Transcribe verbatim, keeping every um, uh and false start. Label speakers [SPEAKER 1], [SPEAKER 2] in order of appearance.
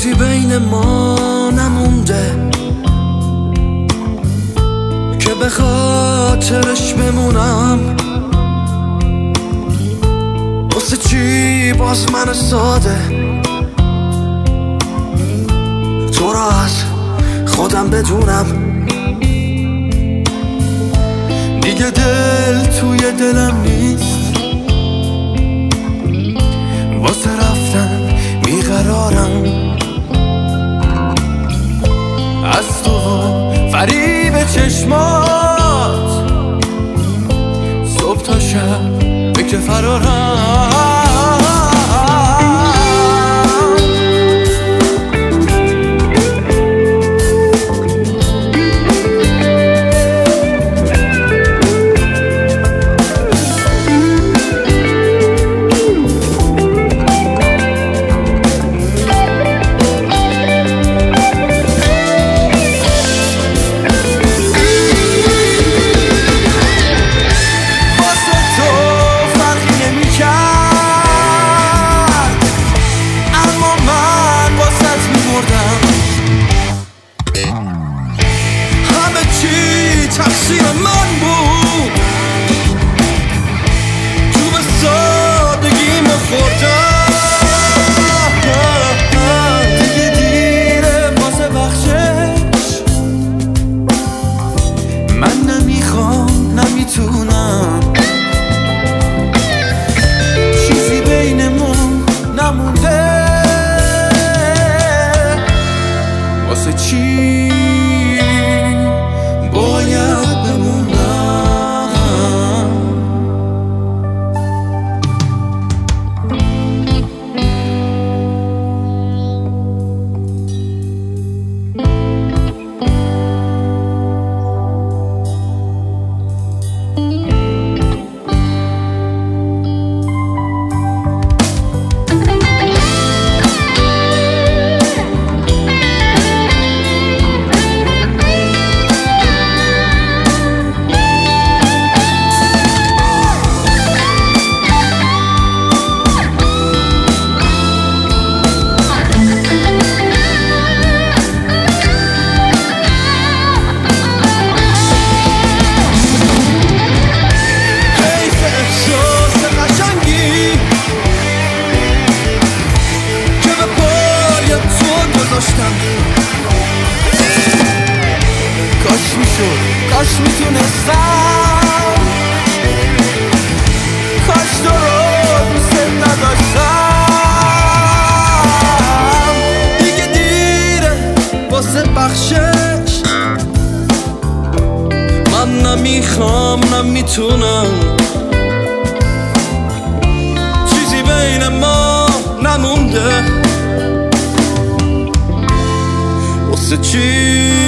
[SPEAKER 1] چیزی بین ما نمونده که به خاطرش بمونم. واسه چی باز من ساده تو را از خودم بدونم. دیگه دل توی دلم نیست، واسه رفتن بیقرارم. از تو فریب چشمات صبح تا شب فکر فرارم. تقصیر من بود، تو به سادگی مخوردم. دیگه دیره واسه بخشش، من نمیخوام نمیتونم. چیزی بینمون نمونده، واسه چی باید بمونم. کاش میشد، کاش میتونستم، کاش تو رو دوست نداشتم. دیگه دیره واسه بخشش، من نمیخوام نمیتونم. چیزی بین ما نمونده، واسه چی